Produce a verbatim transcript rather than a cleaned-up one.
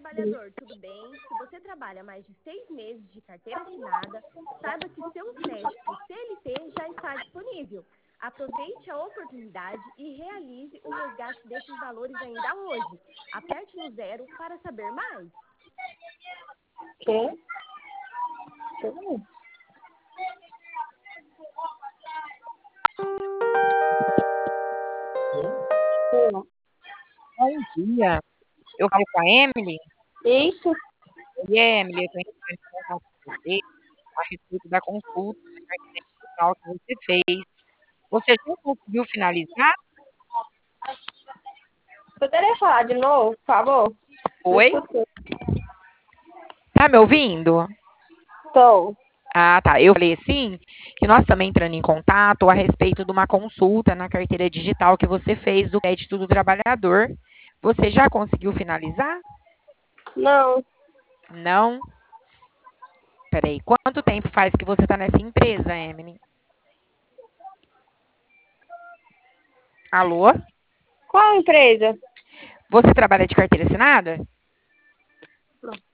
trabalhador, tudo bem? Se você trabalha mais de seis meses de carteira assinada, saiba que seu crédito C L T já está disponível. Aproveite a oportunidade e realize o resgate desses valores ainda hoje. Aperte no zero para saber mais. Quê? Que? Bom dia. Eu falo com a Emily. Isso. Oi, Emily, eu estou entrando em contato com você a respeito da consulta da carteira digital que você fez. Você já conseguiu finalizar? Poderia falar de novo, por favor? Oi? Tá me ouvindo? Estou. Ah, tá. Eu falei assim, que nós estamos entrando em contato a respeito de uma consulta na carteira digital que você fez do crédito do trabalhador. Você já conseguiu finalizar? Não. Não? Peraí, quanto tempo faz que você está nessa empresa, Emily? Alô? Qual empresa? Você trabalha de carteira assinada? Não.